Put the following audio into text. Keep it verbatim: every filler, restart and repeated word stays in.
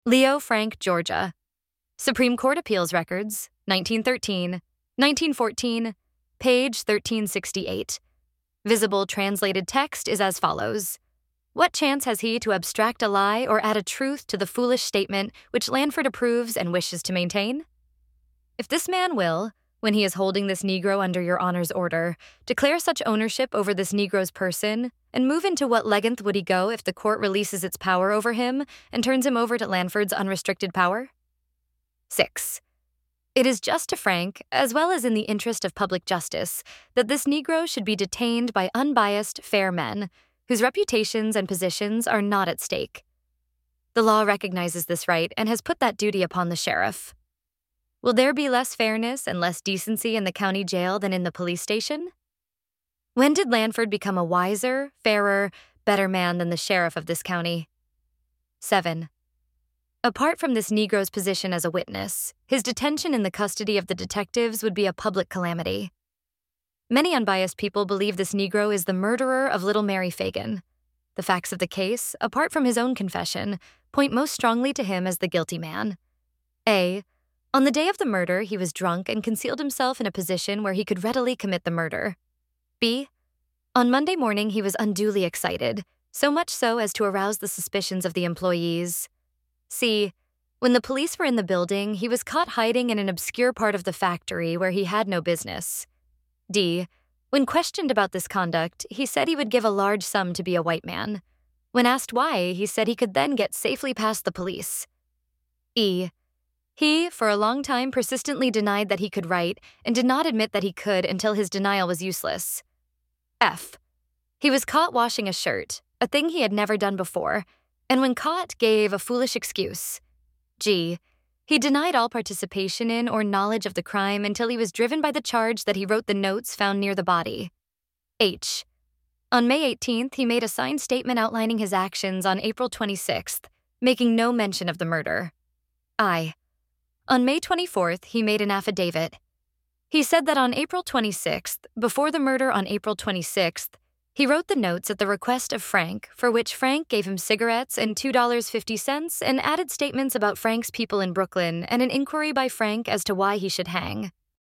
Leo Frank, Georgia. Supreme Court Appeals Records, nineteen thirteen, nineteen fourteen, page thirteen sixty-eight. Visible translated text is as follows. What chance has he to abstract a lie or add a truth to the foolish statement which Lanford approves and wishes to maintain? If this man will, when he is holding this Negro under your honor's order, declare such ownership over this Negro's person, and move into what length would he go if the court releases its power over him and turns him over to Lanford's unrestricted power? Six. It is just to Frank, as well as in the interest of public justice, that this Negro should be detained by unbiased, fair men, whose reputations and positions are not at stake. The law recognizes this right and has put that duty upon the sheriff. Will there be less fairness and less decency in the county jail than in the police station? When did Lanford become a wiser, fairer, better man than the sheriff of this county? Seven. Apart from this Negro's position as a witness, his detention in the custody of the detectives would be a public calamity. Many unbiased people believe this Negro is the murderer of little Mary Fagan. The facts of the case, apart from his own confession, point most strongly to him as the guilty man. A. On the day of the murder, he was drunk and concealed himself in a position where he could readily commit the murder. B. On Monday morning, he was unduly excited, so much so as to arouse the suspicions of the employees. C. When the police were in the building, he was caught hiding in an obscure part of the factory where he had no business. D. When questioned about this conduct, he said he would give a large sum to be a white man. When asked why, he said he could then get safely past the police. E. He, for a long time, persistently denied that he could write and did not admit that he could until his denial was useless. F. He was caught washing a shirt, a thing he had never done before, and when caught, gave a foolish excuse. G. He denied all participation in or knowledge of the crime until he was driven by the charge that he wrote the notes found near the body. H. On May eighteenth, he made a signed statement outlining his actions on April twenty-sixth, making no mention of the murder. I. On May twenty-fourth, he made an affidavit. He said that on April twenty-sixth, before the murder on April twenty-sixth, he wrote the notes at the request of Frank, for which Frank gave him cigarettes and two dollars and fifty cents and added statements about Frank's people in Brooklyn and an inquiry by Frank as to why he should hang.